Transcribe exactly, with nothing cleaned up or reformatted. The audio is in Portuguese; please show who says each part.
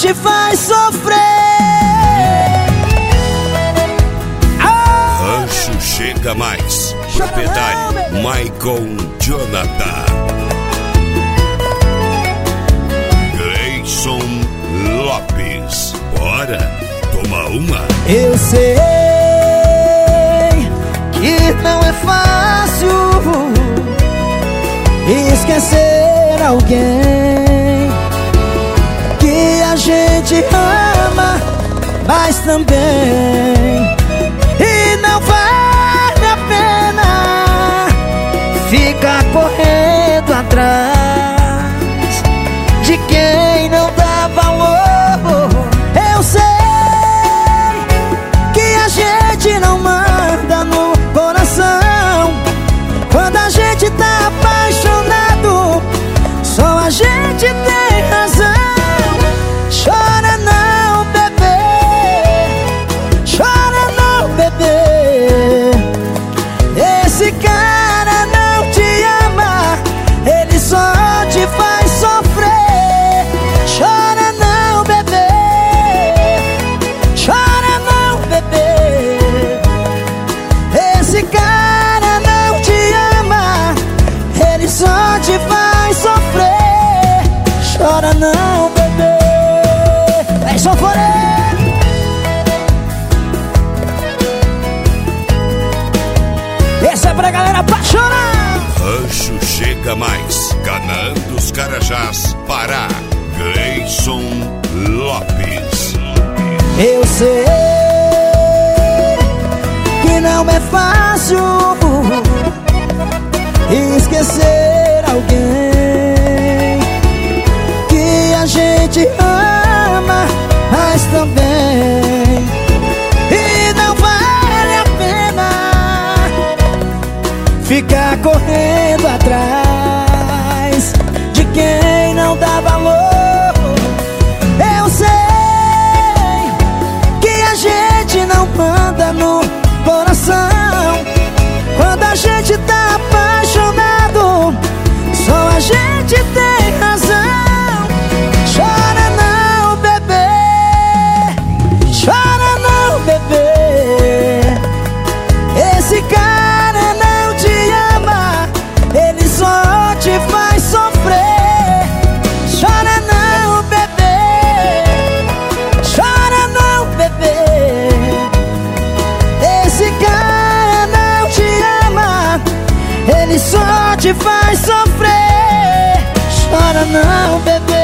Speaker 1: te faz sofrer.
Speaker 2: Rancho Chega Mais. Proprietário Michael Jonathan. Gleison Lopes. Bora, toma uma.
Speaker 1: Eu sei que não é fácil esquecer alguém que a gente ama, mas também e não vale a pena ficar correndo atrás de quem não dá valor. Eu sei que a gente não manda no coração. Quando a gente tá apaixonado, só a gente tem razão. Chora não, bebê, chora não, bebê. Esse cara não te ama, ele só te faz sofrer. Chora não, bebê, chora não, bebê. Esse cara não te ama, ele só te faz sofrer. Chora não, bebê. É só for esse é pra galera apaixonada.
Speaker 2: Rancho Chega Mais. Canaã dos Carajás, Pará. Gleison Lopes.
Speaker 1: Eu sei que não é fácil esquecer alguém que a gente ama, mas também e não vale a pena ficar correndo atrás de quem não dá valor. Eu sei que a gente não manda no coração. Quando a gente tá apaixonado, só a gente tem razão. Chora não, bebê, chora não, bebê. Esse cara não te ama, ele só te faz sofrer. Chora não, bebê, chora não, bebê. Esse cara não te ama, ele só te faz sofrer. Chora não, bebê.